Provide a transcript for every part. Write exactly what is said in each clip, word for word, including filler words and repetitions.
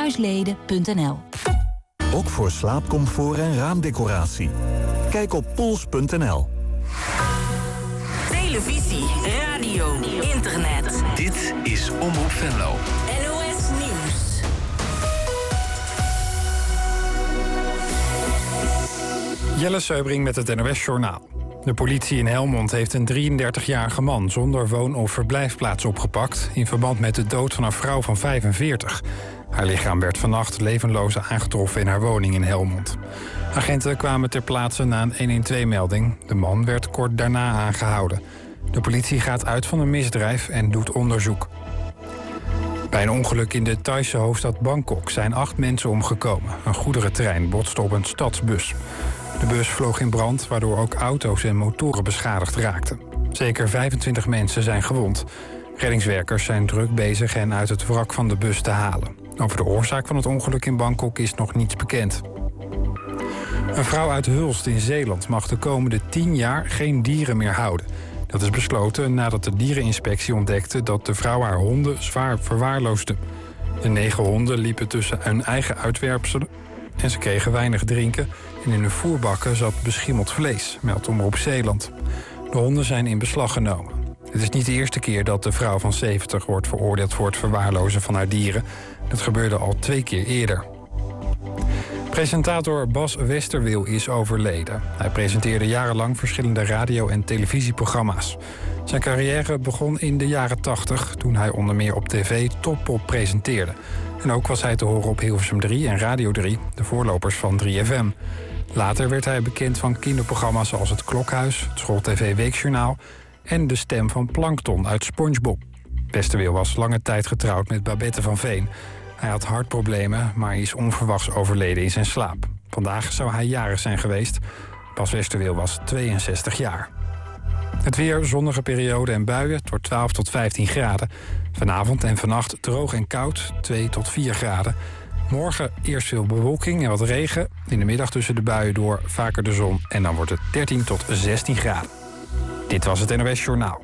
ziekenhuisleden punt n l. Ook voor slaapcomfort en raamdecoratie. Kijk op pols punt n l. Televisie, radio, internet. Dit is Omroep Venlo. N O S Nieuws. Jelle Seubring met het N O S Journaal. De politie in Helmond heeft een drieëndertigjarige man zonder woon- of verblijfplaats opgepakt in verband met de dood van een vrouw van vijfenveertig. Haar lichaam werd vannacht levenloos aangetroffen in haar woning in Helmond. Agenten kwamen ter plaatse na een honderdtwaalf-melding. De man werd kort daarna aangehouden. De politie gaat uit van een misdrijf en doet onderzoek. Bij een ongeluk in de Thaise hoofdstad Bangkok zijn acht mensen omgekomen. Een goederentrein botste op een stadsbus. De bus vloog in brand, waardoor ook auto's en motoren beschadigd raakten. Zeker vijfentwintig mensen zijn gewond. Reddingswerkers zijn druk bezig hen uit het wrak van de bus te halen. Over de oorzaak van het ongeluk in Bangkok is nog niets bekend. Een vrouw uit Hulst in Zeeland mag de komende tien jaar geen dieren meer houden. Dat is besloten nadat de diereninspectie ontdekte dat de vrouw haar honden zwaar verwaarloosde. De negen honden liepen tussen hun eigen uitwerpselen en ze kregen weinig drinken. En in hun voerbakken zat beschimmeld vlees, meldt Omroep Zeeland. De honden zijn in beslag genomen. Het is niet de eerste keer dat de vrouw van zeventig wordt veroordeeld voor het verwaarlozen van haar dieren. Dat gebeurde al twee keer eerder. Presentator Bas Westerwil is overleden. Hij presenteerde jarenlang verschillende radio- en televisieprogramma's. Zijn carrière begon in de jaren tachtig, toen hij onder meer op tv Top-Pop presenteerde. En ook was hij te horen op Hilversum drie en Radio drie, de voorlopers van drie F M. Later werd hij bekend van kinderprogramma's zoals Het Klokhuis, het Schooltv Weekjournaal en de stem van Plankton uit SpongeBob. Westerwil was lange tijd getrouwd met Babette van Veen. Hij had hartproblemen, maar is onverwachts overleden in zijn slaap. Vandaag zou hij jarig zijn geweest. Bas Westerwil was tweeënzestig jaar. Het weer, zonnige periode en buien, het wordt twaalf tot vijftien graden. Vanavond en vannacht droog en koud, twee tot vier graden. Morgen eerst veel bewolking en wat regen. In de middag tussen de buien door vaker de zon en dan wordt het dertien tot zestien graden. Dit was het N O S Journaal.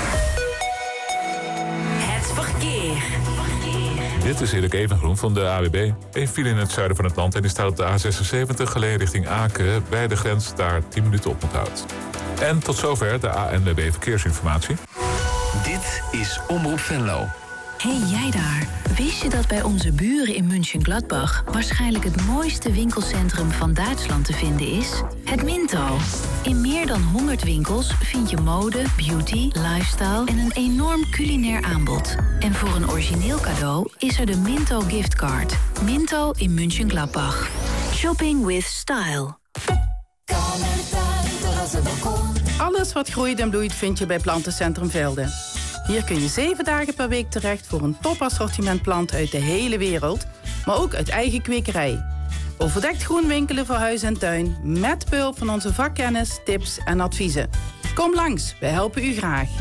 Het verkeer. Dit is Erik Evengroen van de A W B. Eén file in het zuiden van het land en die staat op de A zesenzeventig... geleden richting Aken, bij de grens daar tien minuten op onthoud. En tot zover de A N W B Verkeersinformatie. Dit is Omroep Venlo. Hey jij daar, wist je dat bij onze buren in München-Gladbach waarschijnlijk het mooiste winkelcentrum van Duitsland te vinden is? Het Minto. In meer dan honderd winkels vind je mode, beauty, lifestyle en een enorm culinair aanbod. En voor een origineel cadeau is er de Minto giftcard. Minto in München-Gladbach. Shopping with style. Alles wat groeit en bloeit vind je bij Plantencentrum Velden. Hier kun je zeven dagen per week terecht voor een topassortiment planten uit de hele wereld, maar ook uit eigen kwekerij. Overdekt groen winkelen voor huis en tuin, met behulp van onze vakkennis, tips en adviezen. Kom langs, wij helpen u graag.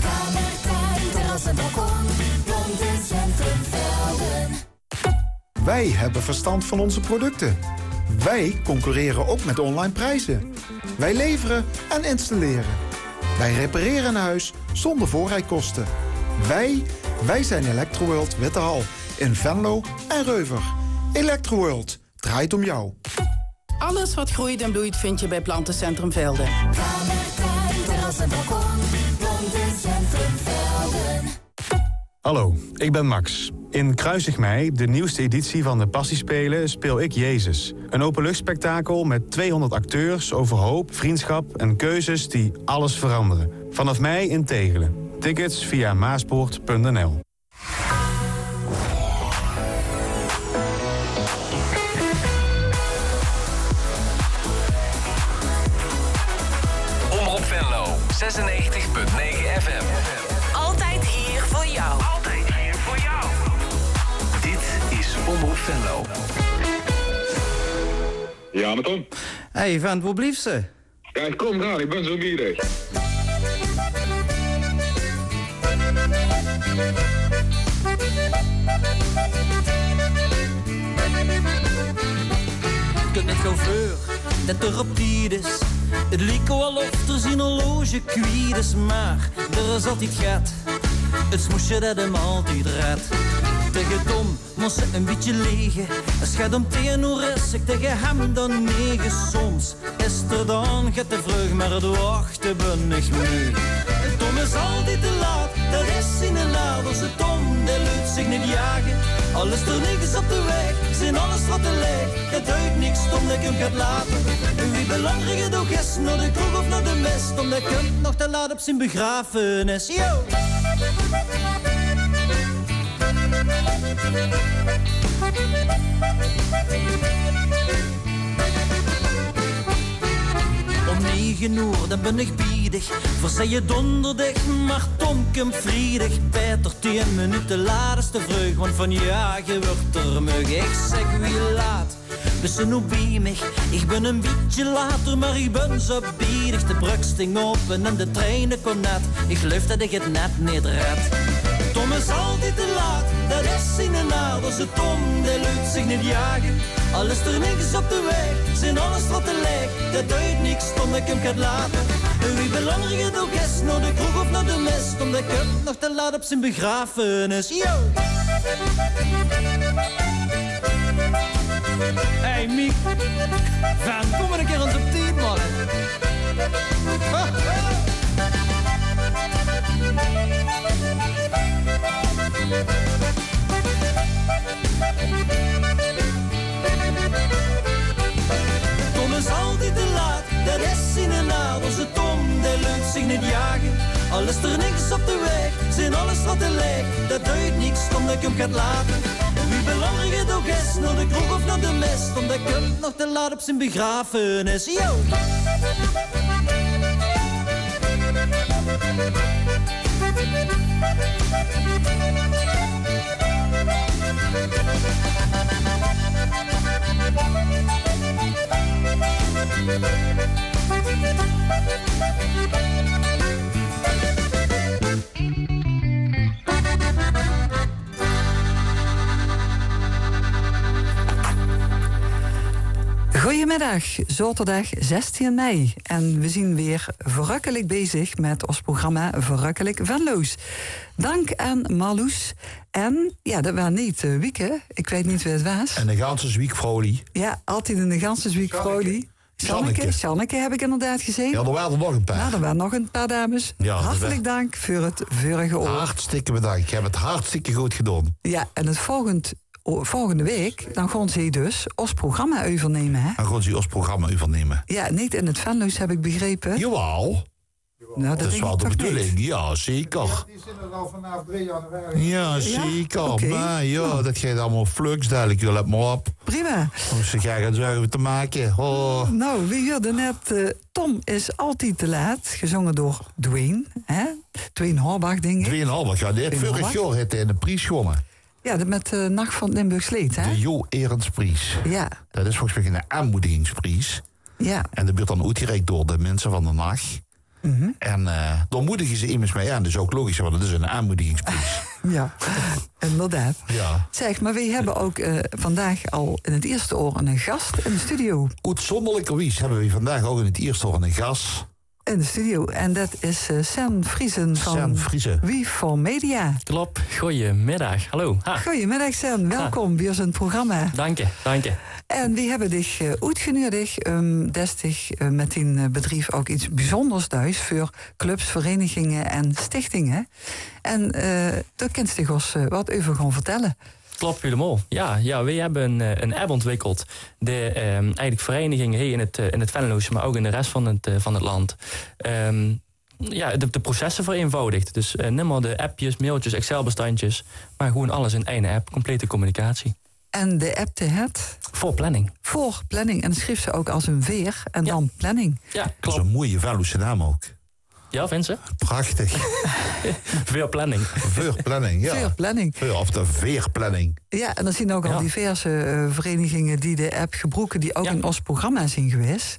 Wij hebben verstand van onze producten. Wij concurreren ook met online prijzen. Wij leveren en installeren. Wij repareren een huis zonder voorrijkosten. Wij, wij zijn Electroworld Wittehal in Venlo en Reuver. Electroworld draait om jou. Alles wat groeit en bloeit vind je bij Plantencentrum Velden. Hallo, ik ben Max. In Kruisig Mei, de nieuwste editie van de Passiespelen, speel ik Jezus. Een openluchtspektakel met tweehonderd acteurs over hoop, vriendschap en keuzes die alles veranderen. Vanaf mei in Tegelen. Tickets via maaspoort punt n l. Omroep Venlo, zesennegentig komma negen F M. Altijd hier voor jou. Altijd hier voor jou. Dit is Omroep Venlo. Ja, met Tom. Hé, hey, vent, waar blieft ze? Ja, ik kom eraan, ik ben zo gierig. Ik met chauffeur, dat er op tijd is. Het lijkt wel of er zijn horloge kwijt is, maar er is altijd gat. Het smoesje dat hem altijd redt. Tegen Tom moest ze een beetje liggen. Als het gaat om tien uur is ik tegen hem dan negen. Soms is er dan gaat de vlug, maar het wachten ben ik mee. Tom is altijd te laat, dat is in de laat. Als het Tom, die lukt zich niet jagen. Al is er niks op de weg, zijn alles wat er ligt. Het uit niks, Tom, dat ik hem gaat laten. En wie belangrijk het ook is, naar de kroeg of naar de mist. Tom, dat komt nog te laat op zijn begrafenis. Yo! Om negen uur, dan ben ik biedig. Voor zij je donderdag, maar Tom komt vredig. Beter tien minuten laatste vreug, want van jagen wordt er mug. Ik zeg wie laat, dus nu bij mij. Ik ben een beetje later, maar ik ben zo biedig. De brug sting open en de treinen kon net. Ik geloof dat ik het net niet red. Tom is altijd te laat, dat is in de naad. Als het Tom, die lukt zich niet jagen. Al is er niks op de weg, zijn alles wat er ligt. Dat doet niks, Tom, dat ik hem gaat laten. En wie belangrijk het ook is, naar de kroeg of naar de mist. Tom, dat ik hem nog te laat op zijn begrafenis. Yo! Hey Miek, van kom maar een keer eens op tijd, man. Tom is altijd te laat, dat is in de naad. Als het Tom, die lukt zich niet jagen. Al is er niks op de weg, zijn alles wat er ligt. Dat doet niks, Tom, dat ik hem gaat laten. En wie belangrijk het ook is, naar de kroeg of naar de mist. Tom, dat ik hem nog te laat op zijn begrafenis. Yo! Goedemiddag, zaterdag zestien mei. En we zijn weer verrukkelijk bezig met ons programma Verrukkelijk Venlo's. Dank aan Marloes. En, ja, dat was niet uh, Wieke. Ik weet niet wie het was. En de ganse week Vrolie. Ja, altijd in de ganse week Vrolie. Sjanneke. Sjanneke heb ik inderdaad gezien. Ja, er waren er nog een paar. Ja, er waren nog een paar dames. Ja, hartelijk dank voor het vorige oor. Hartstikke bedankt. Ik heb het hartstikke goed gedaan. Ja, en het volgend, volgende week, dan gaan ze dus ons programma overnemen, hè? Dan gaan ze ons programma overnemen. Ja, niet in het Venlo's, heb ik begrepen. Jawel. Nou, dat, dat is wel de bedoeling, niet. Ja, zeker. Die zijn er al vanaf drie januari. Ja, zeker. Ja? Okay. Maar ja, oh. dat gaat allemaal flux, duidelijk. Je let maar op. Prima. Om ze gaan zorgen te maken. Oh. Nou, we hoorden net, uh, Tom is altijd te laat, gezongen door Dwayne. Hè? Dwayne Horbach, denk ik. Dwayne Horbach, ja. Die heeft vorig jaar het in de prijs gewonnen. Ja, met de uh, Nacht van het Limburgs Leed, hè? De Jo Erendsprijs. Ja. Dat is volgens mij een aanmoedigingsprijs. Ja. En dat wordt dan uitgereikt door de mensen van de nacht. Mm-hmm. En uh, dan moedigen ze immers mee aan. Dat is ook logisch, want het is een aanmoedigingsprijs. Ja, inderdaad. Ja. Zeg, maar we hebben ook uh, vandaag al in het eerste oor een gast in de studio. Uitzonderlijkerwijs hebben we vandaag ook in het eerste oor een gast. In de studio. En dat is uh, Sen Friesen van Sen Friesen. Wie voor Media. Klopt. Goedemiddag. Hallo. Ha. Goedemiddag Sen. Welkom bij zijn programma. Dank je, dank je. En we hebben dich uh, uitgenodigd um, destig uh, met die uh, bedrijf ook iets bijzonders thuis voor clubs, verenigingen en stichtingen. En uh, daar kent je ons uh, wat over gaan vertellen. Klopt helemaal. Ja, ja, wij hebben een, een app ontwikkeld. De um, eigenlijk verenigingen hier in het, in het Venlo's, maar ook in de rest van het, uh, van het land. Um, ja, de, de processen vereenvoudigd. Dus uh, niet maar de appjes, mailtjes, Excel-bestandjes, maar gewoon alles in één app, complete communicatie. En de app te het? Voor planning. Voor planning. En dan schreef ze ook als een veer en ja. dan planning. Ja, klopt. Dat is een mooie Venlo'se naam ook. Ja, vindt ze? Prachtig. Veel planning. Veel planning, ja. Veel planning. Veel, of de veerplanning. Ja, en dan zien ook al ja. diverse uh, verenigingen die de app gebruiken, die ook ja. in ons programma zijn geweest.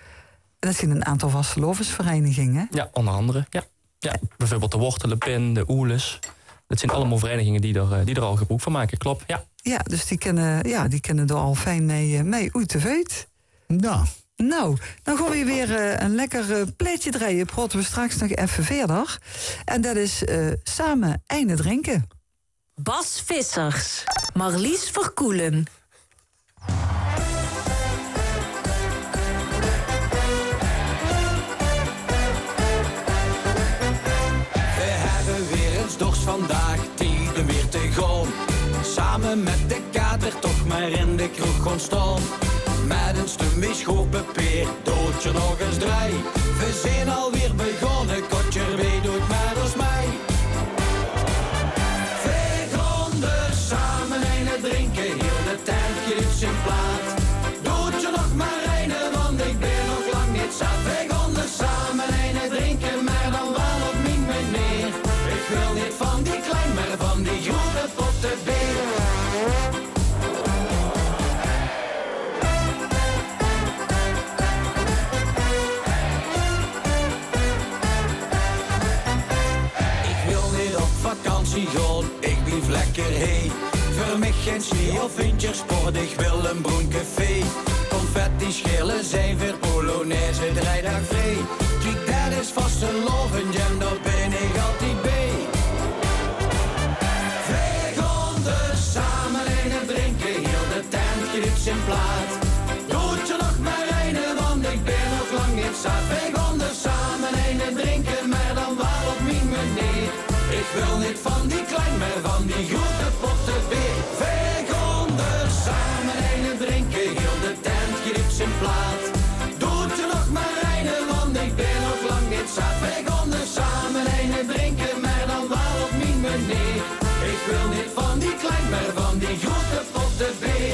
En dat zijn een aantal vastelovensverenigingen. Ja, onder andere. Ja. Ja, bijvoorbeeld de Wortelenpin, de Oeles. Dat zijn allemaal verenigingen die er, die er al gebruik van maken, klopt. Ja, ja dus die kennen, ja, die kennen er al fijn mee, mee uit de veut. Nou. Nou, dan gaan we weer uh, een lekker uh, pleetje draaien. Praten we straks nog even verder. En dat is uh, samen einde drinken. Bas Vissers. Marlies Verkoelen. We hebben weer eens dorst vandaag, tijden weer te gaan. Samen met de kater toch maar in de kroeg gaan staan. Met een stummie schopen peer, doodje nog eens draai. We zijn alweer begonnen, kotje weet doet maar als mij. We gaan er samen een drinken, heel de tijd geeft zijn plaat. Doodje nog maar een, want ik ben nog lang niet zat. We gaan er samen een drinken, maar dan wel op mijn meneer. Ik wil niet van die klein, maar van die grote potten beer. Vakantie gaan, ik blijf lekker heen. Voor mij geen sneeuw of wintersport, ik wil een bruin café. Confetti schillen zijn voor Polonaise, drijdag vrij. Kijk, dat is vast een loven, en daar ben ik altijd bij. Wij gaan er samen een drinken, heel de tent geeft zijn plaat. Doet je nog maar een, want ik ben nog lang niet zat. Wij gaan er samen een drinken, maar dan wel op mijn meneer. Ik wil niet van die klein, maar van die grote potten beer. Wij gaan er samen een drinken, heel de tent geeft zijn plaat. Doet je nog maar een, want ik ben nog lang niet zat. Wij gaan er samen een drinken, maar dan wel op mijn meneer. Ik wil niet van die klein, maar van die grote potten beer.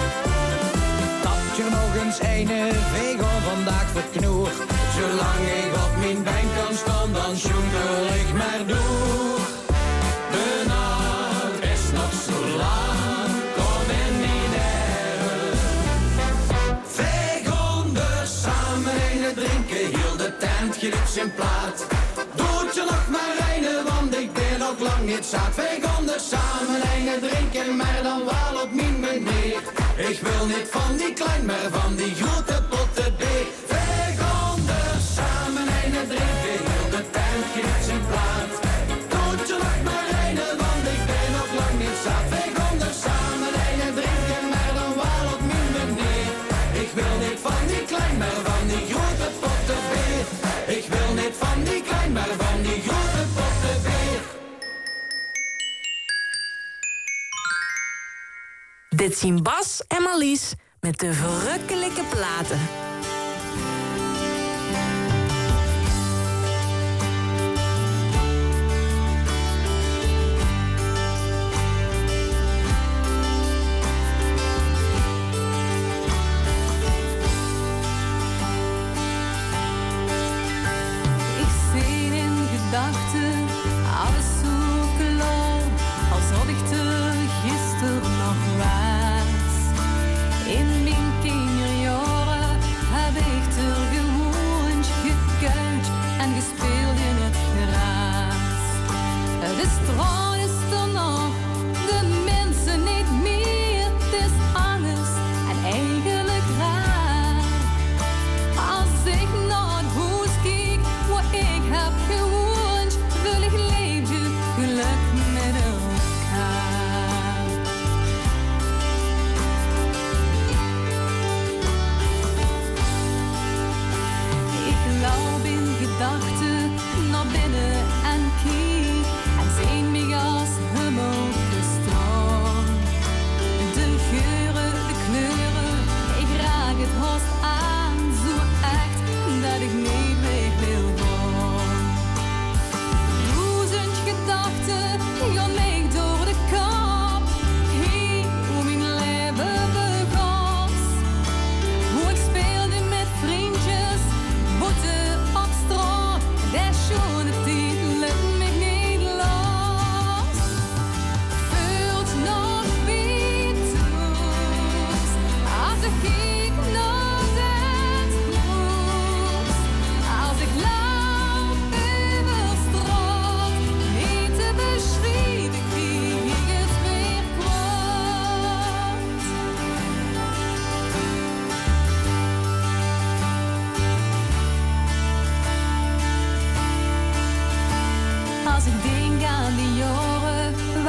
Tapje nog eens een, wij gaan vandaag verknoer. Zolang ik op mijn been kan staan, dan schoenkel ik maar door. De nacht is nog zo lang, kom in die nerven. Wij gaan er samen een drinken, heel de tent geeft zijn plaat. Doet je nog maar een, want ik ben nog lang niet zat. Wij gaan er samen een drinken, maar dan wel op mijn meneer. Ik wil niet van die klein, maar van die grote potten beer. Wij gaan er samen een drinken, heel de tent geeft zijn plaat. Doet je nog maar een, want ik ben nog lang niet zat. Wij gaan er samen een drinken, maar dan wel op mijn meneer. Ik wil niet van die klein, maar van die grote potten beer. Ik wil niet van die klein, maar van die grote potten beer. Dit zien Bas en Marlies met de verrukkelijke platen. Alles zo klaar, alsof ik te gisteren nog was. In mijn kinderjaren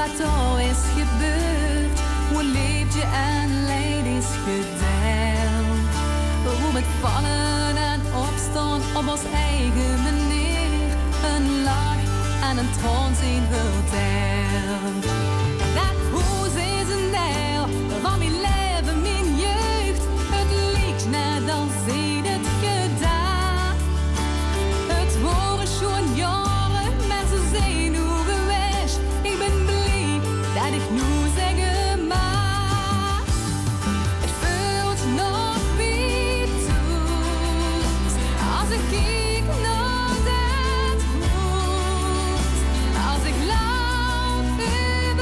wat er is gebeurd, hoe leeft je en leid is gedeeld. Hoe met vallen en opstaan op ons eigen manier, een lach en een traan zien verteld. Dat huis is een deel van mijn leven, mijn jeugd. Het lijkt net als ik het gedaan. Het horen schon jaren, mensen zijn hoe geweest. Ik ben blij dat ik nu zeggen mag. Het voelt nog wie toet, als ik kijk naar dat huis. Als ik laat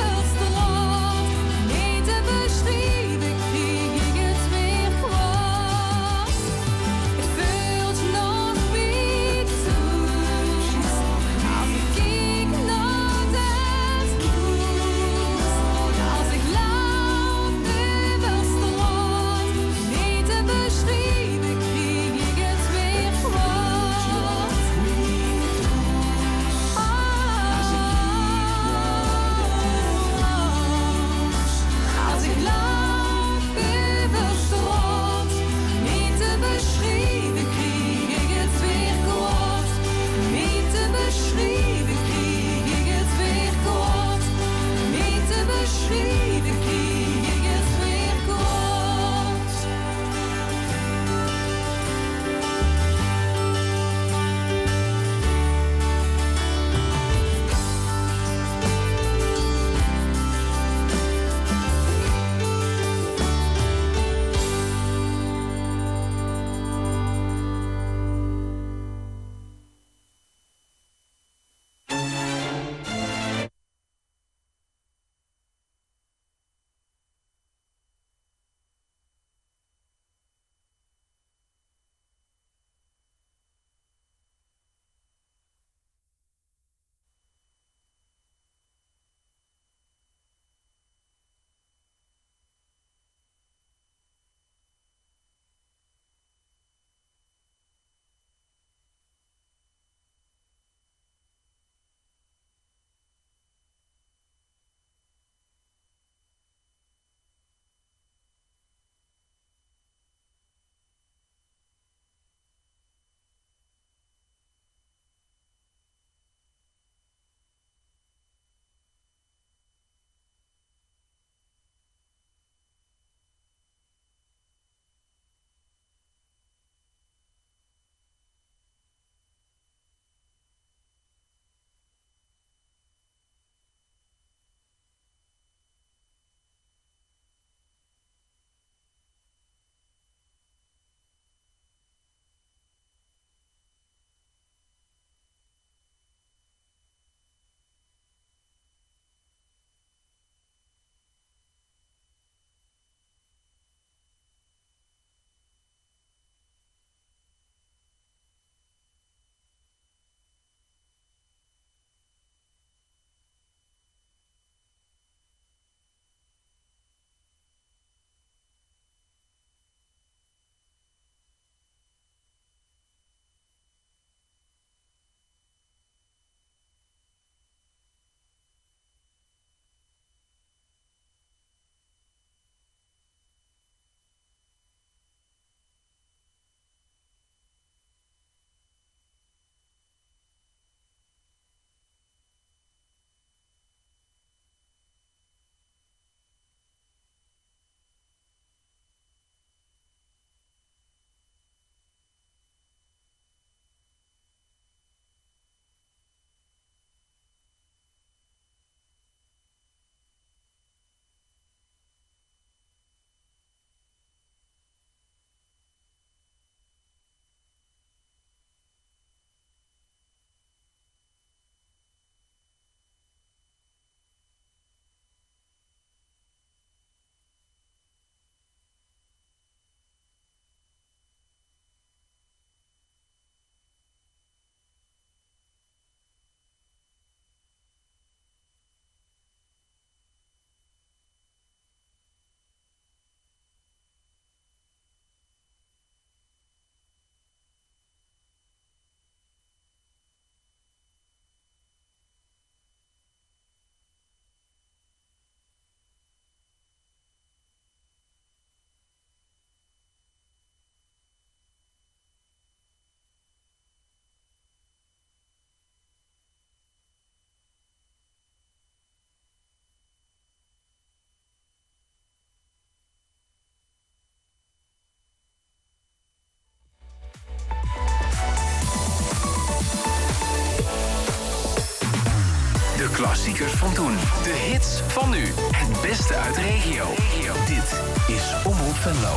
van toen. De hits van nu. Het beste uit de regio. Dit is Omroep Venlo.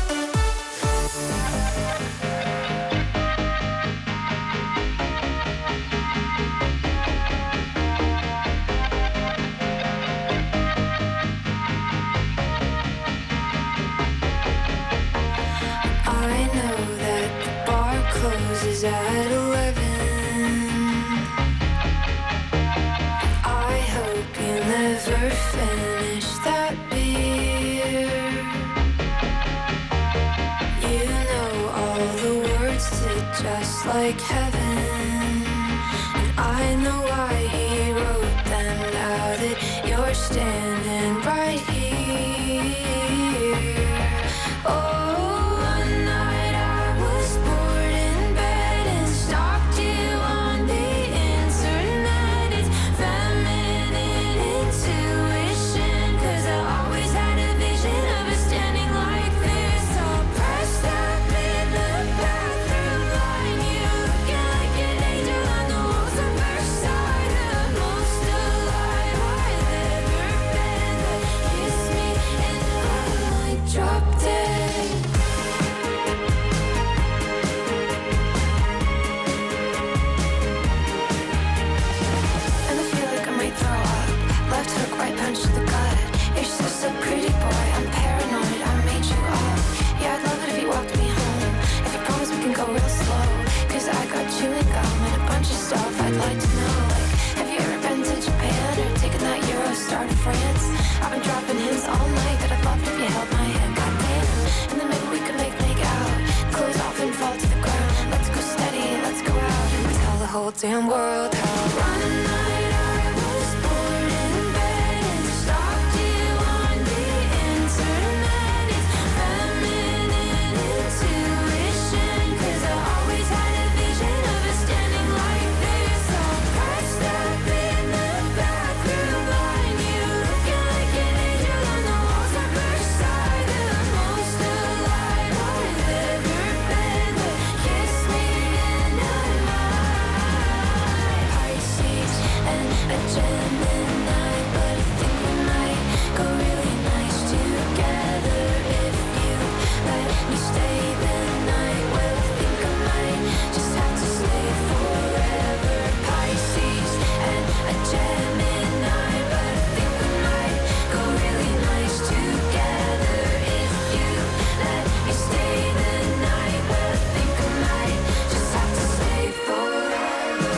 Closes at eleven. I hope you never finish that beer. You know all the words to Just Like Heaven, and I know why he wrote them. Now that you're standing right here. Oh, I'd like to know, like, have you ever been to Japan or taken that Eurostar to France? I've been dropping hints all night that I'd love it if you held my hand, goddamn. And then maybe we could make make out, close off and fall to the ground. Let's go steady, let's go out and tell the whole damn world how one night I was born in bed and stalked you on the internet. It's feminine intuition, 'cause I always had a vision of us standing like this. Pressed up in the bathroom line, you looking like an angel on the walls of Versailles. The most alive I've ever been, but kiss me and I might. Pisces and a Gemini, but I think we might go really nice together if you let me stay the night. Well, I think I might just have to stay forever. Pisces and a Gemini, but I think we might go really nice together if you let me stay the night. Well, I think I might just have to stay forever.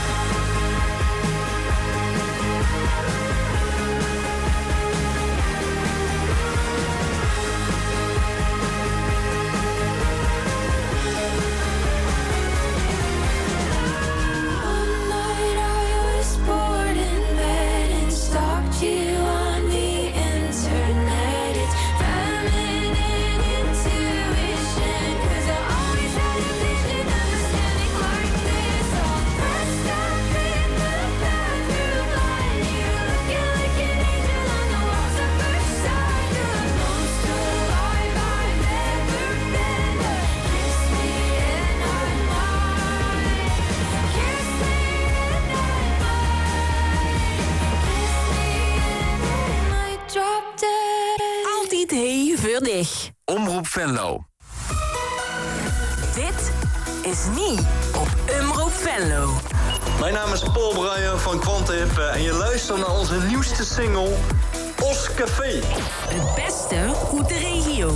One night I was bored in bed and stalked you on the internet. It's feminine intuition, 'cause I always had a vision of us standing like this. All pressed up in the bathroom line, you looking like an angel on the walls of Versailles. The most alive I've ever been, but kiss me and I might. Kiss me and I might. Kiss me and I might drop dead. Altijd hey voor dich. Omroep Venlo. Dit is niet op Omroep Venlo. Mijn naam is Paul Bruijen van Quantip en je luistert naar onze nieuwste single, Os Café. Het beste uit de regio.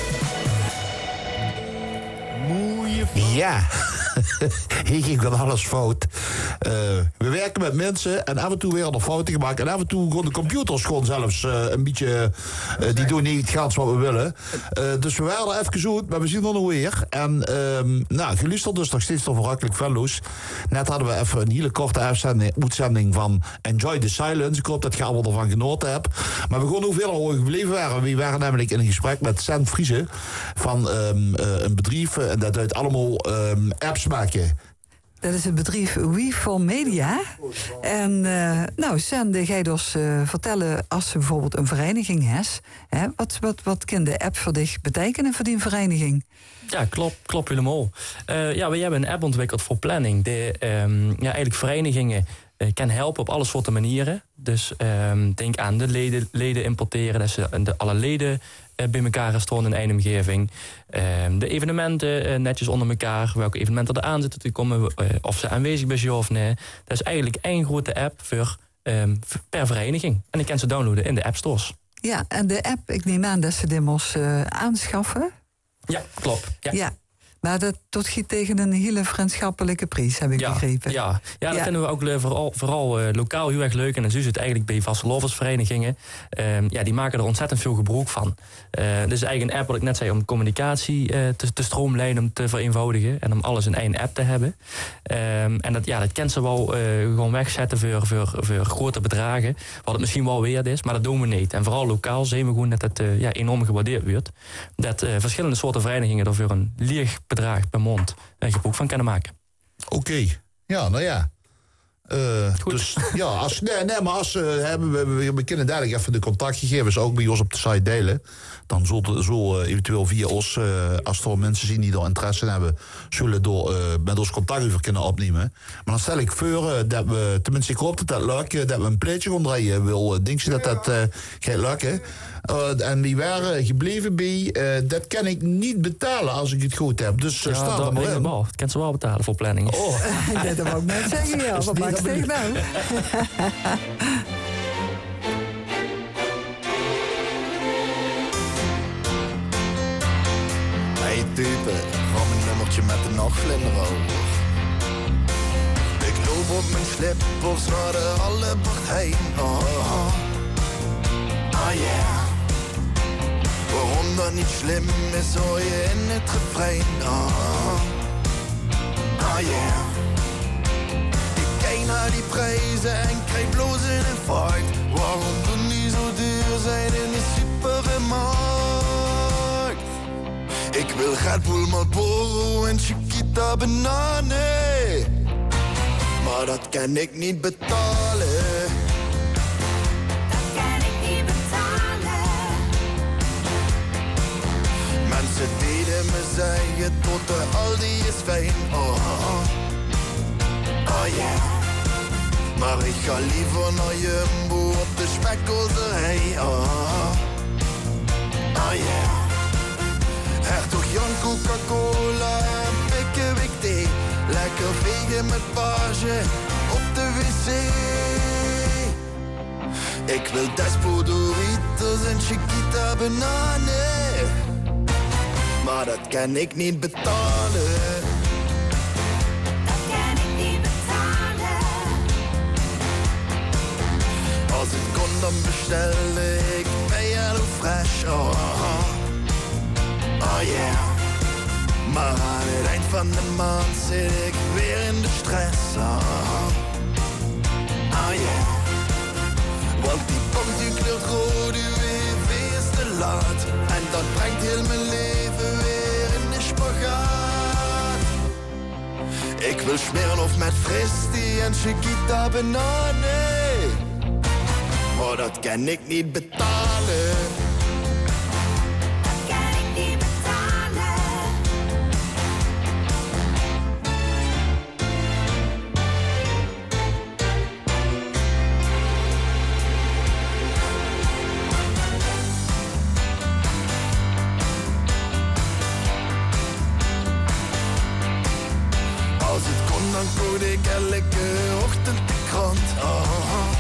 Ja, hier ging dan alles fout. Uh, we werken met mensen en af en toe werden er fouten gemaakt. En af en toe gewoon de computers gewoon zelfs uh, een beetje... Uh, die doen niet het gans wat we willen. Uh, dus we waren er even zoet, maar we zien er nog weer. En uh, nou, geluisterd dus nog steeds door Verrukkelijk Venlo's. Net hadden we even een hele korte uitzending, uitzending van Enjoy the Silence. Ik hoop dat je allemaal ervan genoten hebt. Maar we gewoon hoeveel hoog gebleven waren. We waren namelijk in een gesprek met Sent Friese van um, uh, een bedrijf. En dat uit allemaal um, apps maken. Dat is het bedrijf We for Media. En uh, nou, Sende, ga je dus uh, vertellen als ze bijvoorbeeld een vereniging heeft. Hè, wat, wat, wat kan de app voor dich betekenen voor die vereniging? Ja, klopt, klopt helemaal. Uh, ja, we hebben een app ontwikkeld voor planning. De, um, ja, eigenlijk verenigingen uh, kan helpen op alle soorten manieren. Dus um, denk aan de leden, leden importeren, dat ze de, alle leden uh, bij elkaar staan in één omgeving. Um, de evenementen uh, netjes onder elkaar, welke evenementen er aan zitten te komen, uh, of ze aanwezig zijn of nee. Dat is eigenlijk één grote app voor, um, per vereniging. En ik kan ze downloaden in de app stores. Ja, en de app, ik neem aan dat ze die moest uh, aanschaffen. Ja, klopt. Ja. ja. Maar dat tot giet tegen een hele vriendschappelijke prijs, heb ik ja, begrepen. Ja, ja dat ja. vinden we ook vooral, vooral uh, lokaal heel erg leuk. En dan zie je het eigenlijk bij vasteloversverenigingen. Uh, ja, die maken er ontzettend veel gebruik van. Uh, dit is eigenlijk een app, wat ik net zei, om communicatie uh, te, te stroomlijnen, om te vereenvoudigen. En om alles in één app te hebben. Um, en dat, ja, dat kent ze wel uh, gewoon wegzetten voor, voor, voor grote bedragen. Wat het misschien wel weer is, maar dat doen we niet. En vooral lokaal zien we gewoon dat het uh, ja, enorm gewaardeerd wordt. Dat uh, verschillende soorten verenigingen er voor een leeg bedrag per maand een gebruik van kunnen maken. Oké, okay. ja, nou ja. Uh, dus ja, als, nee, nee, maar als uh, hebben we, we, we kunnen dadelijk even de contactgegevens ook bij ons op de site delen. Dan zullen zo uh, eventueel via ons, uh, als er mensen zien die er interesse in hebben, zullen door uh, met ons contact over kunnen opnemen. Maar dan stel ik voor uh, dat we, tenminste ik hoop dat dat lukt, uh, dat we een pleetje gaan draaien. Wil, uh, denk je dat dat uh, gaat lukken? Uh, en die waren gebleven bij, uh, dat kan ik niet betalen als ik het goed heb. Dus uh, ja, staat er maar in. Dat kan ze wel betalen voor planning. Oh. dat wou ik net zeggen, ja. Wat maakt het nou? Hey type, ga mijn nummertje met de nachtvlinder over. Ik loop op mijn slippers naar de Hallenbart heen. Oh, ah yeah. Waarom dat niet slim is, hoor je in het refrein. Oh, ah yeah. Ik kijk naar die prijzen en krijg bloos in een fight. Waarom doen die zo duur zijn in de supermarkt? Ik wil Red Bull, Marlboro en Chiquita Banane. Maar dat kan ik niet betalen. Dat kan ik niet betalen. Mensen deden me zeggen tot de Aldi is fijn. Oh, oh yeah. Maar ik ga liever naar Jumbo op de spekkoolderij. Oh, oh yeah. Hertog Jan Coca-Cola en Pickwick thee. Lekker vegen met page op de wc. Ik wil Despo Doritos en Chiquita Banane. Maar dat kan ik niet betalen. Dat kan ik niet betalen. Als het kon dan bestelde ik bij Hello Fresh. Oh, oh yeah. Maar aan het eind van de maand zit ik weer in de stress. Oh, oh yeah. Want die pomp die kleurt rood, U W V is te laat. En dat brengt heel mijn leven weer in de spagaat. Ik wil Smirnoff met Fristi en Chiquita Banane. Maar dat kan ik niet betalen. Dan koop ik elke ochtend de krant. Oh,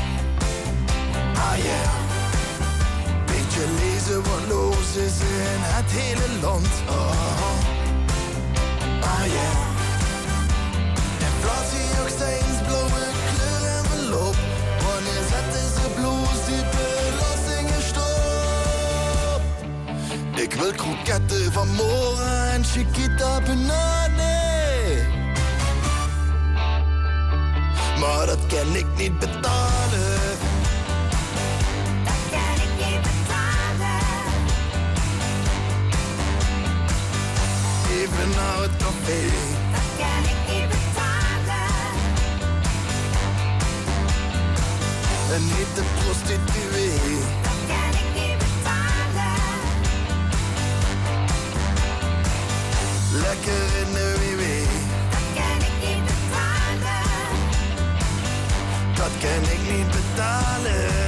ah yeah. Beetje lezen wat los is in het hele land. Oh, ah yeah. Inflatie ook steeds blauwe kleur en verloop. Wanneer zetten ze bloos die belastingen stop? Ik wil kroketten van morgen en Chiquita Banane. Maar dat kan ik niet betalen. Dat kan ik niet betalen. Even naar het café. Dat kan ik niet betalen. En niet de prostituee. Dat kan ik niet betalen. Lekker in de W W. Dat kan ik niet betalen. dat kan ik niet betalen.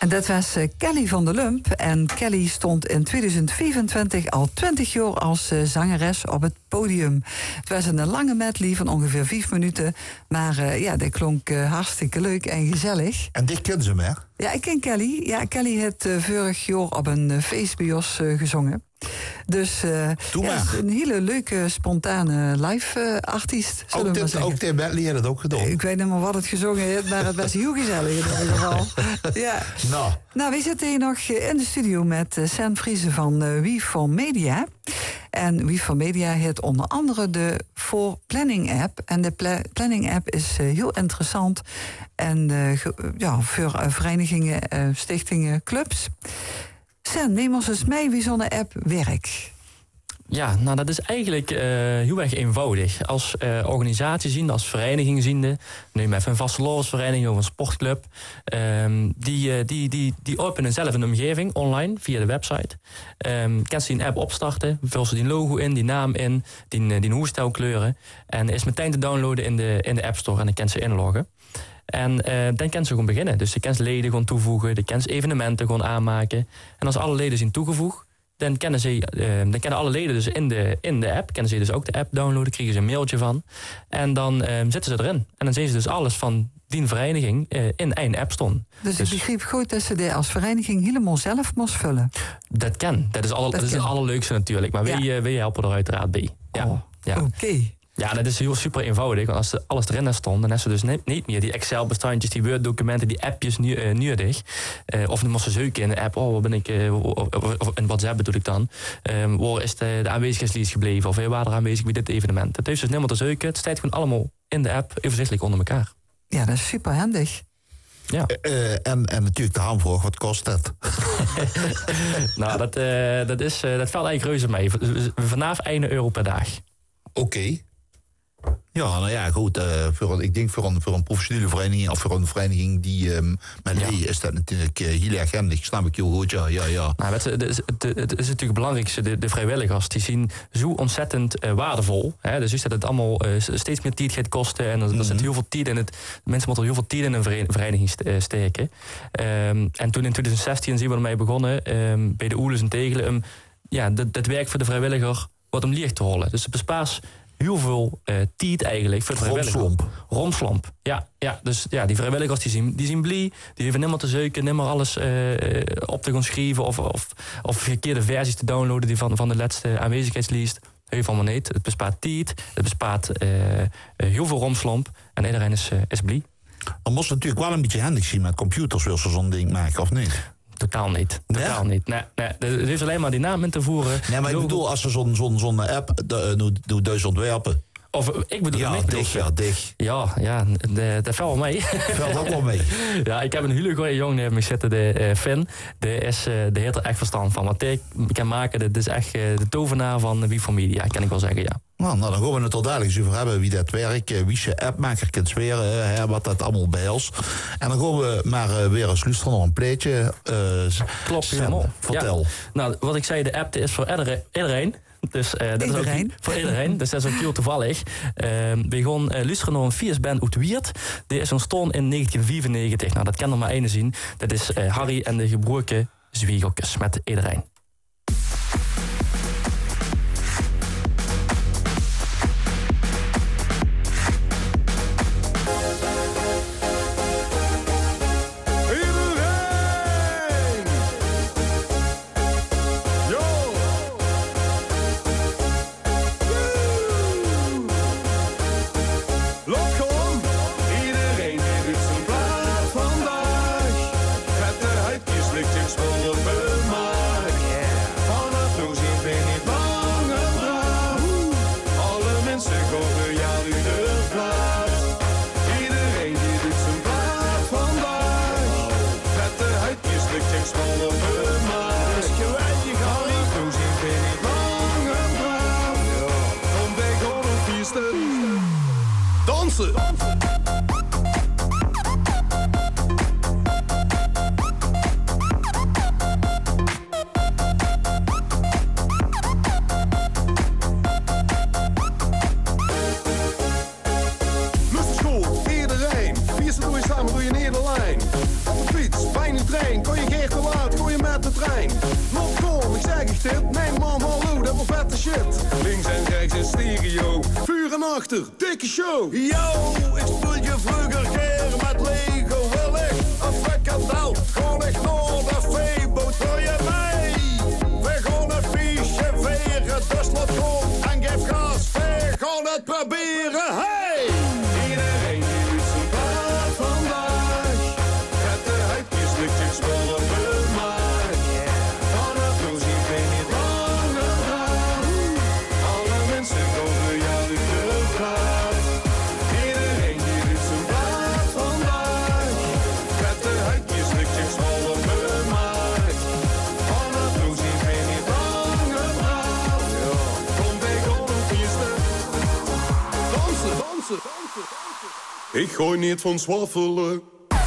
En dat was uh, Kelly van der Lump. En Kelly stond in tweeduizend vijfentwintig al twintig jaar als uh, zangeres op het podium. Het was een lange medley van ongeveer vijf minuten. Maar uh, ja, dat klonk uh, hartstikke leuk en gezellig. En dit kent ze hem, hè? Ja, ik ken Kelly. Ja, Kelly heeft uh, vorig jaar op een uh, feest bij ons uh, gezongen. Dus uh, ja, is een hele leuke, spontane live-artiest. Uh, ook, dit, ook Tim Bentley heeft het ook gedaan. Ik weet niet meer wat het gezongen heeft, maar het was heel gezellig in ieder geval. Ja. Nou. nou, we zitten hier nog in de studio met uh, Sam Friese van uh, We for Media. En We for Media heeft onder andere de For Planning app. En de pla- Planning app is uh, heel interessant. En uh, ge- ja, voor uh, verenigingen, uh, stichtingen, clubs. Sam, neem ons eens mee wie zo'n app werkt. Ja, nou dat is eigenlijk uh, heel erg eenvoudig. Als uh, organisatie ziende, als vereniging ziende, neem even een vastelovensvereniging of een sportclub. Um, die, uh, die, die, die openen zelf een omgeving online via de website. Um, kan ze die een app opstarten, vul ze die logo in, die naam in, die, die hoestelkleuren. En is meteen te downloaden in de, in de App Store en dan kan ze inloggen. En uh, dan kan ze gewoon beginnen. Dus je kan ze leden gewoon toevoegen, je kan ze evenementen gewoon aanmaken. En als alle leden zijn toegevoegd, dan kennen, ze, uh, dan kennen alle leden dus in de, in de app, kennen ze dus ook de app downloaden, krijgen ze een mailtje van. En dan uh, zitten ze erin. En dan zien ze dus alles van die vereniging uh, in één app staan. Dus, dus ik begreep goed dat ze die als vereniging helemaal zelf moest vullen. Dat kan. Dat is, alle, dat dat is het allerleukste natuurlijk. Maar ja. wij, uh, wij helpen er uiteraard bij. Ja. Oh, ja. Oké. Okay. Ja, dat is heel super eenvoudig. Want als er alles erin stond, dan is ze dus niet, niet meer die Excel-bestandjes, die Word-documenten, die appjes nu, uh, nodig. Uh, of dan moest ze zoeken in de app. Oh, wat ben ik, uh, of, of in WhatsApp bedoel ik dan. Um, waar is de, de aanwezigheidslijst gebleven? Of hey, waar er aanwezig bij dit evenement? Het heeft dus helemaal te zoeken. Het staat gewoon allemaal in de app, overzichtelijk onder elkaar. Ja, dat is super handig. Ja. Uh, en, en natuurlijk de hamvraag, wat kost dat? nou, dat, uh, dat, is, uh, dat valt eigenlijk reuze mee. Vanaf één euro per dag. Oké. Okay. Ja, nou ja, goed. Uh, voor een, ik denk voor een, voor een professionele vereniging of voor een vereniging die um, met ja. is dat natuurlijk uh, heel erg handig. Snap ik heel goed, ja. ja, ja. Nou, het, het, het, het is natuurlijk het belangrijkste. De, de vrijwilligers die zien zo ontzettend uh, waardevol. Hè? Dus is dat het allemaal uh, steeds meer tijd gaat kosten. En er, mm-hmm. er zit heel veel tijd in het. Mensen moeten heel veel tijd in een vereniging steken. Um, en toen in twintig zestien zijn we ermee begonnen. Um, bij de Oeles en Tegelen. Um, ja, dat, dat werk voor de vrijwilliger wordt om licht te holen. Dus het bespaart heel veel uh, tijd eigenlijk voor de vrijwilligers. Romslomp. Romslomp, ja. ja. Dus ja, die vrijwilligers die zien, die zien blij. Die hoeven nimmer te zoeken, nimmer alles uh, op te gaan schrijven. Of, of, of verkeerde versies te downloaden die van, van de laatste aanwezigheidslijst. Heel van maar niet. Het bespaart tijd, het bespaart uh, uh, heel veel romslomp. En iedereen is, uh, is blij. Dan moest het natuurlijk wel een beetje handig zien met computers, wil ze zo'n ding maken, of niet? Totaal niet. Totaal ja? niet. Nee, nee. Het heeft alleen maar die naam in te voeren. Nee, maar ik bedoel, als ze zo'n zo'n zo'n app doet duizend ontwerpen. Of ik bedoel, ja, ik dicht, ja, dicht. Ja, ja, dat valt wel mee. Valt ook wel mee. Ja, ik heb een hele goede jongen naast me zitten, de uh, Finn. De is, uh, de heeft er echt verstand van. Wat ik kan maken, dat is echt uh, de tovenaar van We for Media, kan ik wel zeggen, ja. Nou, nou dan gaan we het er dadelijk eens over hebben wie dat werkt, wie ze appmaker kunt zweren, hè, wat dat allemaal behelst. En dan gaan we maar uh, weer eens luisteren naar een pleetje. Uh, Klopt, helemaal. Vertel. Ja. Nou, wat ik zei, de app is voor iedereen. Dus, uh, dat iedereen? Is ook, voor iedereen, dus dat is ook heel toevallig. Uh, we gaan uh, luisteren naar een viersband uit Wiert. Die is ontstaan in negentien vierennegentig. Nou, dat kan er maar één zien. Dat is uh, Harry en de gebroken Zwiegertjes met iedereen. Dansen! Lustig school, iedereen. Vier ze doe je samen, doe je neer de lijn. Op de fiets, bij in de trein, kon je Nee man, hallo, dat was vette shit. Links en rechts in stereo. Vuur en achter, dikke show. Yo, ik spoel je vroeger keer met Lego. Wil ik een frikandel? Gewoon ik naar de Febo. Doe je mee? We gaan een feestje vieren. Dus laat gaan en geef gas. We gaan het proberen. Hey! Iedereen die doet zijn paard vandaag. Met de huidjes, luchtjes, spullen, vermaak. Vanaf nul zien we niet langer gaan. Alle mensen komen jou in de plaats. Iedereen die doet zijn paard vandaag. Met de huidjes, luchtjes, spullen, vermaak. Vanaf nul zien we niet langer gaan. Kom bij gewoon een feesten. Dansen, dansen, dansen. Ik gooi niet van zwaffelen.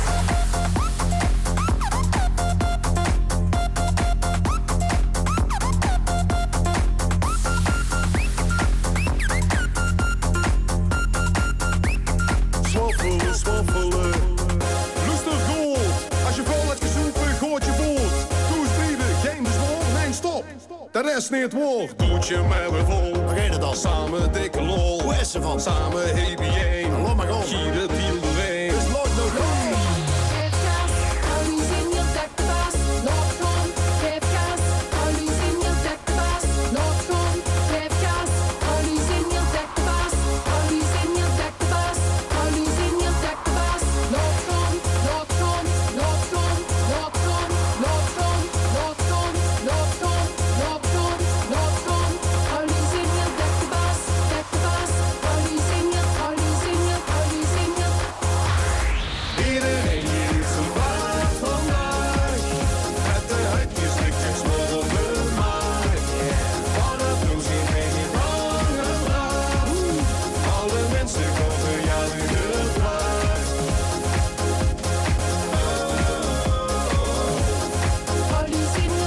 Zwaffelen, zwaffelen. Lustig gold. Als je vol hebt gezoepen, gooit je boord. Doe eens bieden, geen bezwaar, nee stop. Dat is niet het woord. Doet je met me vol. Vergeet het al. Samen dikke lol. Hoe is ze van? Samen heb je één. Laat maar gaan. Gier het deal doorheen. Dus laat nog gaan. Geef gas, hou die zin, je dekt de baas. Loop gewoon, geef gas, hou die zin, je dekt de baas. Loop gewoon, geef gas, hou die zin, je dekt de baas. Hou die zin, je dekt de baas. Hou die zin, je dekt de baas. Loop gewoon, loop gewoon, loop gewoon, loop gewoon, loop gewoon, loop gewoon, loop gewoon, loop gewoon, loop gewoon. Hou die zin, je dekt de baas, dekt de baas. Hou die zin, je, hou die zin, je, hou die zin, je. Iedereen die doet zijn paard vandaag. Met de huidjes, luchtjes, spullen, vermaak. Vanaf nul zien we niet langer gaan. Alle mensen komen jou in de plaats. Hou die zin, je,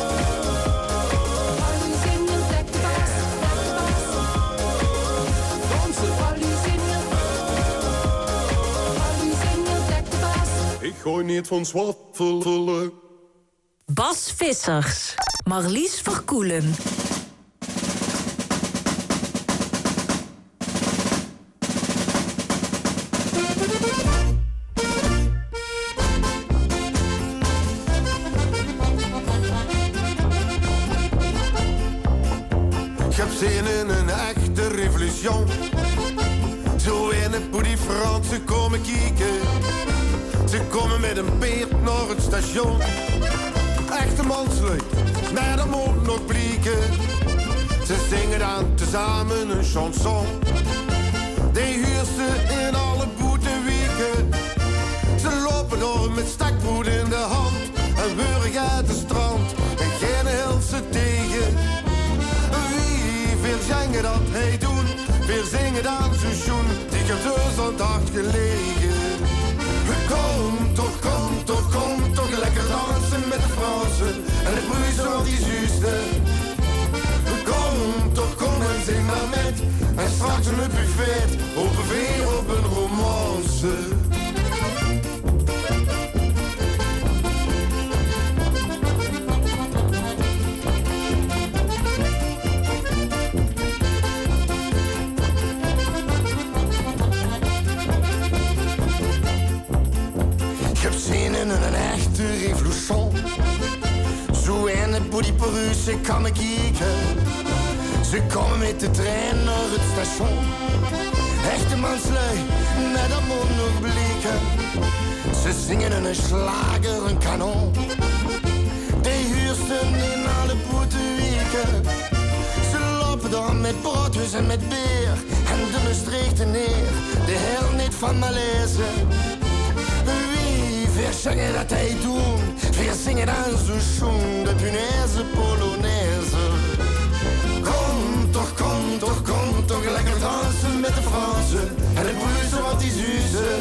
hou die zin, je dekt de baas, dekt de baas. Dansen. Hou die zin, je, hou die zin, je dekt de baas. Ik gooi niet van zwaffelen. Bas Vissers. Marlies Verkoelen. Ik heb zin in een echte revolutie. Zo in het hoe die Fransen komen kijken. Ze komen met een peert naar het station. Echte mansleuk, nee dat moet nog blikken. Ze zingen dan tezamen een chanson. Die huurt ze in alle boetewieken. Ze lopen door met stakbroed in de hand. En burg uit de strand. En geen hield ze tegen. Wie veel zingen dat hij doen. Veel zingen dan zo'n schoen. Die heeft dus aan het hart gelegen. Kom toch, kom toch, kom toch. Lekker dansen met de Fransen. En de bruisen wat die zuster. Kom toch, kom en zing maar met. En straks een buffet. Op een veer op een romance. Ik heb zin in een echte revolutie. Zo in het boedieperus, ik kan me kijken. Ze komen met de trein naar het station. Echte manslui, net dat moet nog blikken. Ze zingen een slager, een kanon. Die huursten in alle boeteweken. Ze lopen dan met broodjes en met beer. En de bestreekte neer, de hel niet van malaise. Wie weer zingen dat hij doen? Weer zingen dan zo schoen, de punaise polonaise. Kom toch, kom toch, kom toch, lekker dansen met de Fransen. En de bruisen wat die zuzen.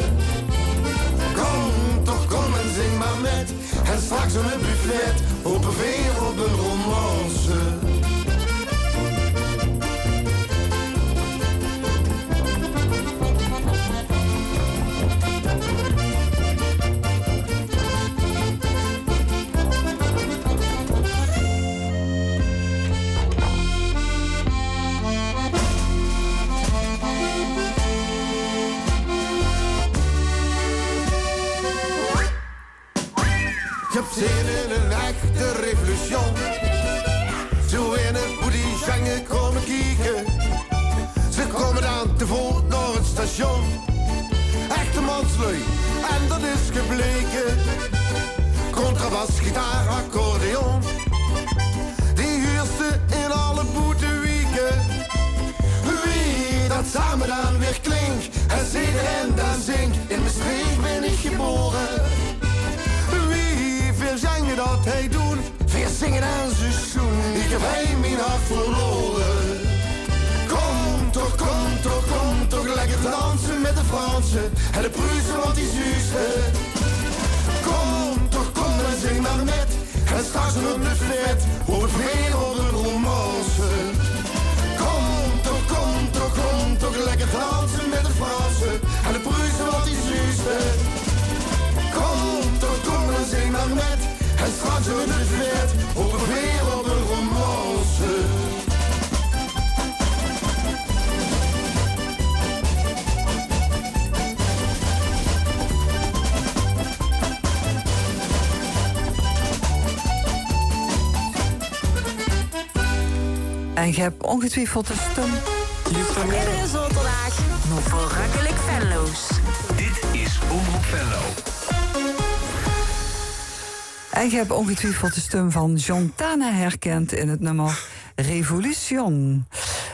Kom toch, kom en zing maar met. En straks een buffet, op een veer op een romance. basgitaar, accordeon. Die huurt ze in alle boeteweken. Wie dat samen dan weer klinkt en zingen en dan zingt. In mijn streek ben ik geboren. Wie veel zingen dat hij doen, veel zingen en ze zoen. Ik heb hij mijn hart verloren. Kom toch, kom toch, kom toch, lekker dansen met de Fransen en de Pruisen, want die zussen. Kom toch, kom en zing maar met, en straks op de vet, op het meer op een romance. Kom toch, kom toch, kom toch, lekker dansen met de Fransen en de Pruisen, want die zussen. Kom toch, kom en zing maar met, en straks op de vet, op het meer op een romance. En je hebt ongetwijfeld een stem. Iedere zaterdag nog verrukkelijk Venlo's. Dit is Omroep Venlo. En je hebt ongetwijfeld de stem van John Tana herkend in het nummer Revolution.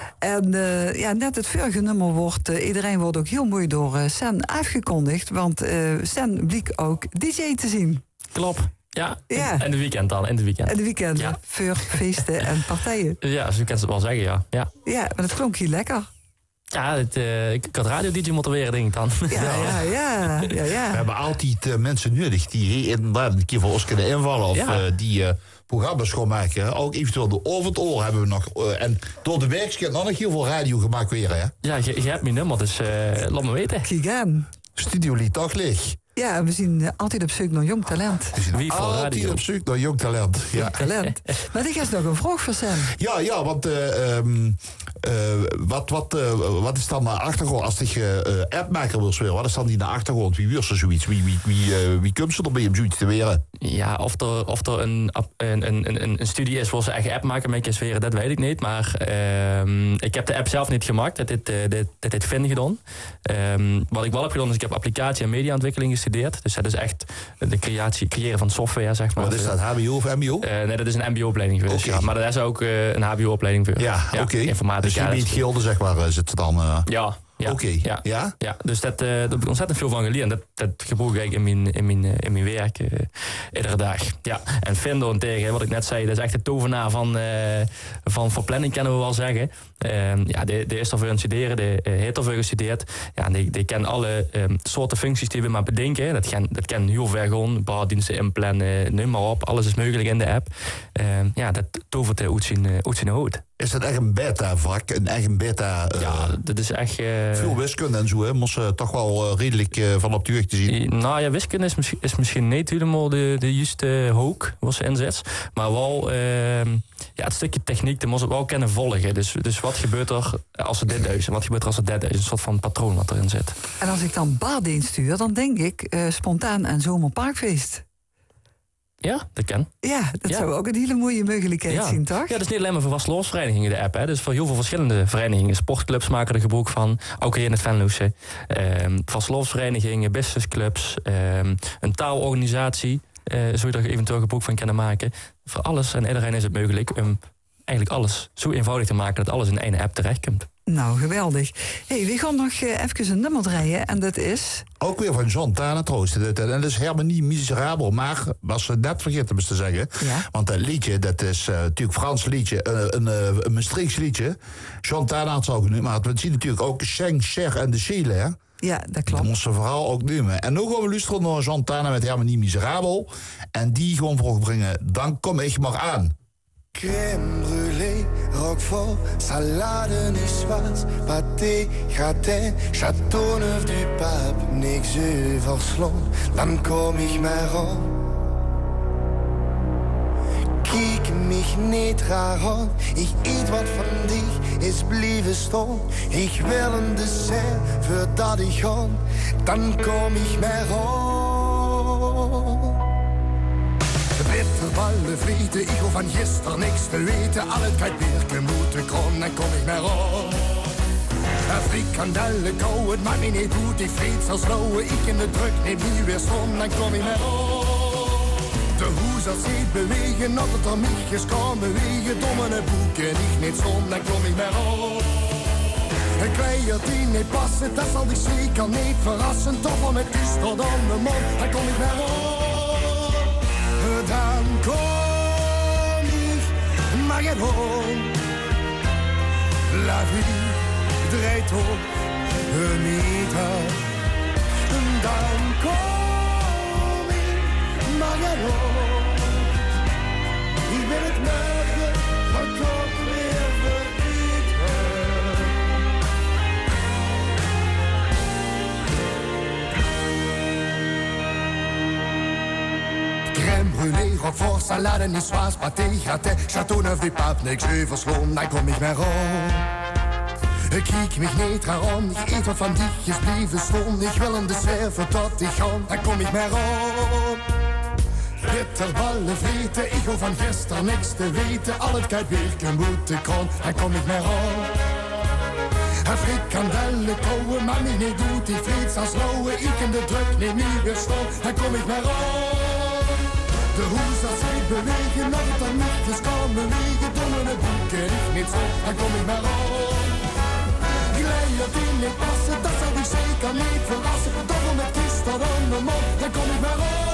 En uh, ja, net het vorige nummer wordt, uh, iedereen wordt ook heel mooi door uh, Sen afgekondigd. Want uh, Sen bliek ook D J te zien. Klopt. Ja, ja. En de weekend dan, en de weekend. En de weekend, ja. Voor feesten en partijen. Ja, zo kan ze het wel zeggen, ja. Ja, ja maar dat klonk hier lekker. Ja, het, uh, ik, ik had radio-D J moeten weer, denk ik dan. Ja, ja, ja. ja, ja. We hebben altijd uh, mensen nodig die inderdaad een keer voor ons kunnen invallen. Of ja. uh, die uh, programma's schoonmaken. Ook eventueel de over het oor hebben we nog. Uh, en door de werkschap nog heel veel radio gemaakt weer, hè? Ja, je, je hebt mijn nummer, dus uh, laat me weten. Kijk aan. Studio liet toch leeg. Ja, we zien uh, altijd op zoek naar jong talent. We zien altijd op zoek naar jong talent. Ja. Jong talent. Maar ik heb nog een vraag voor Sam. Ja, ja, want uh, um, uh, wat, wat, uh, wat is dan de achtergrond als je uh, appmaker wil spelen? Wat is dan die de achtergrond? Wie wil ze zoiets? Wie, wie, wie, uh, wie komt ze erbij om zoiets te weren? Ja, of er, of er een, een, een, een, een studie is waar ze eigen appmaker mee kan sferen, dat weet ik niet. Maar uh, ik heb de app zelf niet gemaakt. Dat heeft, uh, dit, dit heeft Finn gedaan. Uh, wat ik wel heb gedaan is, ik heb applicatie- en mediaontwikkeling gestudeerd. Dus dat is echt de creatie, creëren van software, zeg maar. Wat is dat, H B O of M B O? Uh, nee, dat is een M B O-opleiding geweest. Okay. Ja, maar dat is ook uh, een H B O-opleiding voor. Ja, ja oké. Okay. Informatica. Dus je biedt gilde, zeg maar, zit er dan... Uh... Ja. Ja, Oké, okay. ja. ja? Ja, dus dat, uh, daar heb ik ontzettend veel van geleerd. En dat, dat gebruik ik in mijn, in mijn, uh, in mijn werk uh, iedere dag. Ja. En Findo tegen, wat ik net zei, dat is echt de tovenaar van, uh, van verplanning, kunnen we wel zeggen. Uh, ja, die, die is ervoor aan het studeren, die uh, heeft ervoor gestudeerd. Ja, en die, die kent alle um, soorten functies die we maar bedenken. Dat kan, dat kan heel ver gewoon, bouwdiensten inplannen, noem maar op. Alles is mogelijk in de app. Uh, ja, dat tovert uit zijn, uh, uit zijn hoofd. Is dat echt een beta-vak? Een eigen beta? Uh, ja, dat is echt... Uh, veel wiskunde en zo, hè? Moest ze toch wel uh, redelijk uh, van op de jeugd te zien. Nou ja, wiskunde is, misschien, is misschien niet helemaal de, de juiste hoek, wat ze inzet. Maar wel, uh, ja, het stukje techniek, dat moest het wel kunnen volgen. Dus, dus wat gebeurt er als ze dit duizen? Wat gebeurt er als ze dit duizen? Een soort van patroon wat erin zit. En als ik dan Baardeen stuur, dan denk ik uh, spontaan een zomerparkfeest. Ja, dat kan. Ja, dat ja. zou ook een hele mooie mogelijkheid ja. zien, toch? Ja, dat is niet alleen maar voor vastloosverenigingen de app. Hè. Dus voor heel veel verschillende verenigingen. Sportclubs maken er gebruik van. Ook hier in het Venloze. Um, vastloosverenigingen, businessclubs. Um, een taalorganisatie. Uh, zou je er eventueel gebruik van kunnen maken. Voor alles en iedereen is het mogelijk om eigenlijk alles zo eenvoudig te maken dat alles in één app terechtkomt. Nou, geweldig. Hey, we gaan nog uh, even een nummer draaien en dat is... Ook weer van John Tana trouwens. En dat is helemaal niet miserabel, maar was ze net vergeten te zeggen. Ja. Want dat liedje, dat is uh, natuurlijk Frans liedje, uh, een, uh, een Maastrichts liedje. John Tana had het al genoemd, maar we zien natuurlijk ook Schenk, Cher en de Chile, hè? Ja, dat klopt. Dat moest ze vooral ook nemen. En nu gaan we luisteren naar John Tana met helemaal niet miserabel. En die gewoon voorbrengen, dan kom ik maar aan. Crème brûlée, roquefort, salade niçoise, pâté, gratin, châteauneuf du pape, niks overslaan, dan kom ik maar aan. Kijk mich niet raar aan, ik eet wat van dich, is blijven staan. Ik wil een dessert, voordat ik ga, dan kom ik maar aan. Bitterballen vreten, ik hoef van gisteren niks te weten. Al het kruidbierke moeten kron, dan kom ik maar op. Een frikandelle kou, het maakt me niet goed, ik vreet zal slowen. Ik in de druk neem niet weer stond, dan kom ik maar op. De hoed hoe zal zich bewegen, dat het er mietjes kan bewegen. Domme boeken, ik niet zon, dan kom ik meer op. Een kleier die niet passen, dat zal dich zeker niet verrassen. Toch wel met kus tot aan de mond, dan kom ik weer op. Dan kom ik maar geen hond. La vie draait op een meter. Dan kom ik maar geen hond. Ik ben het morgen, maar toch weer vergeten. Crème brûlée, roquefort, salade, niçoise, pâté, gratin, châteauneuf des papes, niks oversloon, dan kom ik meer op. Ik kijk mich niet aan, ik eet wat van dichtjes blijven schoon. Ik wil een dessert tot ik ga, dan kom ik meer op. Bitterballen vreten, ik hoef van gisteren niks te weten. Al het kijk werken moet de kroon, dan kom ik meer op. Frikandellen kouwen, maar mij niet doet die vreeds als lauwe. Ik in de druk neem niet weer stil, dan kom ik meer op. De hoes als zij bewegen, dat het dan niets kan bewegen. Domme boeken, ik niet zo, dan kom ik meer op. Glijden die niet passen, dat zal ik zeker niet verrassen. Domme met kus tot aan de mond, dan kom ik meer op.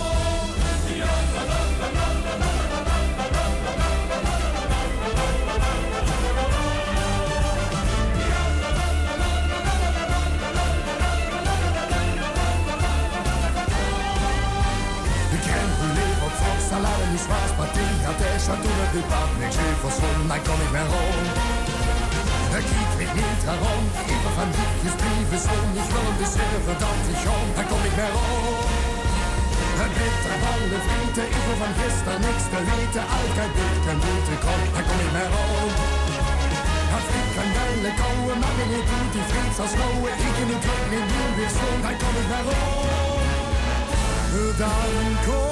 Salade, niçoise, pâté, gratin, châteauneuf des papes, niks oversloon, dan kom ik meer op. Ik kijk mich niet aan, even van dichtjes blijven schoon. Ik wil een dessert dat ik ga, dan kom ik meer op. Het bitterballen vreten, ik wil van gisteren niks te weten. Altijd dicht en doet ik kom, dan kom ik meer op. Het frikandellen kouwen, maar wie niet doet die vreeds als lauwe. Ik in die druk niet meer weer schoon, dan kom ik meer op. Dan kom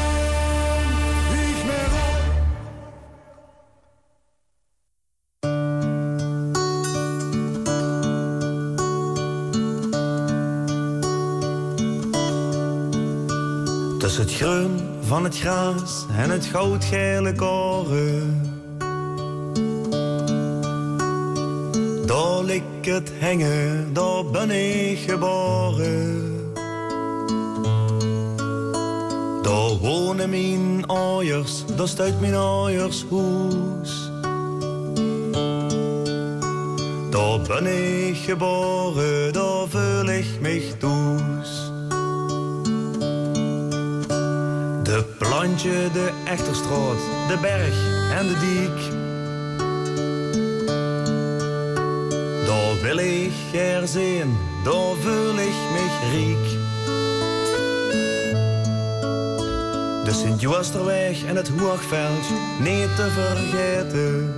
tussen het groen van het gras en het goudgele koren. Daar ligt het hangen, daar ben ik geboren. Daar wonen mijn ouders, daar staat mijn ouders huis. Daar ben ik geboren, daar voel ik mich thuis. De plantje, de Echterstraat, de berg en de diek. Daar wil ik er zijn, daar voel ik mich riek. De Sint-Juasterweg en het Hoogveldje, niet te vergeten.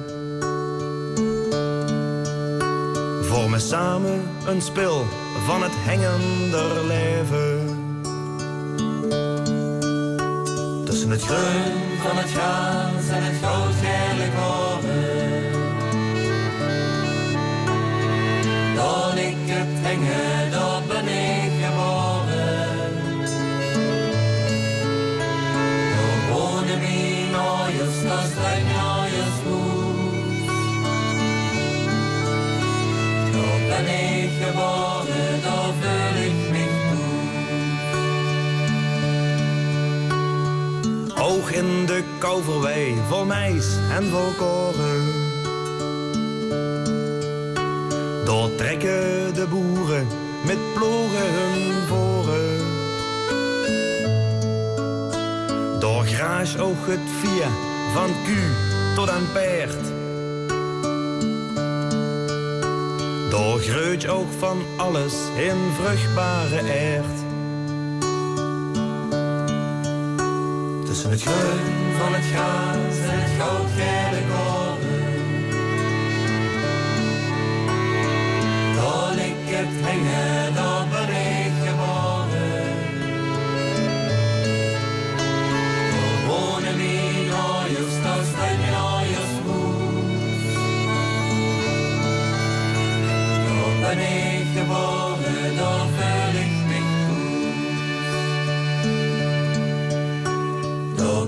Voor me samen een spil van het hengender leven. Tussen het groen van het gras en het goudgele koren. Daar ligt het hangen, daar ben ik geboren. Daar wonen mijn ouders, daar staat mijn ouders huis. Daar ben ik geboren, daar voel ik mich hoog in de Kouverwei, vol mais en vol koren. Daar trekken de boeren met ploegen hun voren. Daar graas ook het via, van kuh tot aan paard. Daar groeit ook van alles in vruchtbare aard. Tussen het groen van het gras en het goudgele koren. Daar ligt het hangen, daar ben ik geboren. Daar wonen mijn ouders, daar staat mijn ouders huis. Daar ben ik geboren, daar voel ik mich thuis. Daar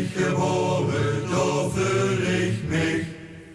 geboren, da fühl ich mich.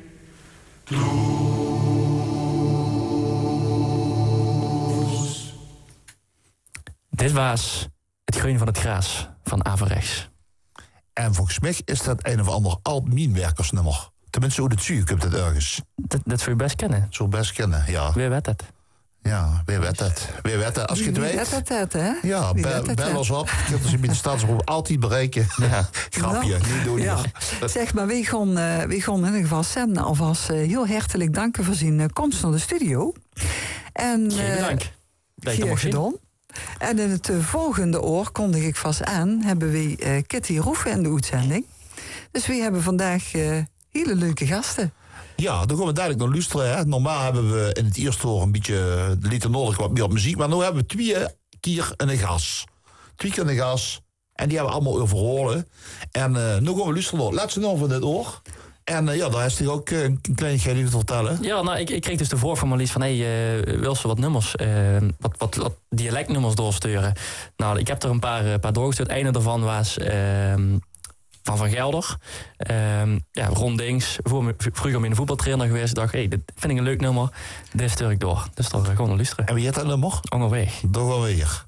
Dit was Het Groen van het Gras van Averechts. En volgens mij is dat een of ander oud-mijnwerkersnummer. Tenminste, hoe het zie ik heb dat ergens. Dat, dat zou je best kennen. Zo best kennen, ja. Wie weet het? Ja, wie weet het. Wie weet het, als je het Wie weet. weet het, het, hè? Ja, Wie be- weet het, bel het. ons op. Dat is in de stadsgroep altijd bereiken. Ja. Grapje, Nou, niet doen. ja. hier. Zeg maar, we gaan, uh, we gaan in ieder geval Sam alvast uh, heel hartelijk danken voor zijn uh, komst naar de studio. En, Geen uh, dank. Dat je dat Zeer mag zien. gedaan. En in het uh, volgende oor, kondig ik vast aan, hebben we uh, Kitty Roeven in de uitzending. Dus we hebben vandaag uh, hele leuke gasten. Ja, dan gaan we duidelijk naar luisteren. Hè. Normaal hebben we in het eerste oor een beetje de liter nodig wat meer op muziek. Maar nu hebben we twee keer een gas. Twee keer een gas. En die hebben we allemaal overholen. En uh, nu gaan we luisteren. Laat ze nou van dit oor. En uh, ja, daar is er ook uh, een kleinigheid te vertellen. Ja, nou, ik, ik kreeg dus de voorvraag van Marlies van... hé, hey, uh, wil ze wat nummers, uh, wat, wat, wat dialectnummers doorsturen? Nou, ik heb er een paar, uh, paar doorgestuurd. Eén daarvan was uh, van Van Gelder. Uh, ja, Ron Dings, voor, vroeger om in de voetbaltrainer geweest. Ik dacht, hé, hey, dit vind ik een leuk nummer. Dit stuur ik door. Dus daar gewoon naar luisteren. En wie heeft dat nummer? Onderweg. Daar gaan we hier.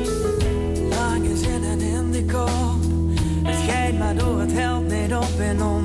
Lange zinnen in de kop. Het schijnt maar door, het helpt niet op en om.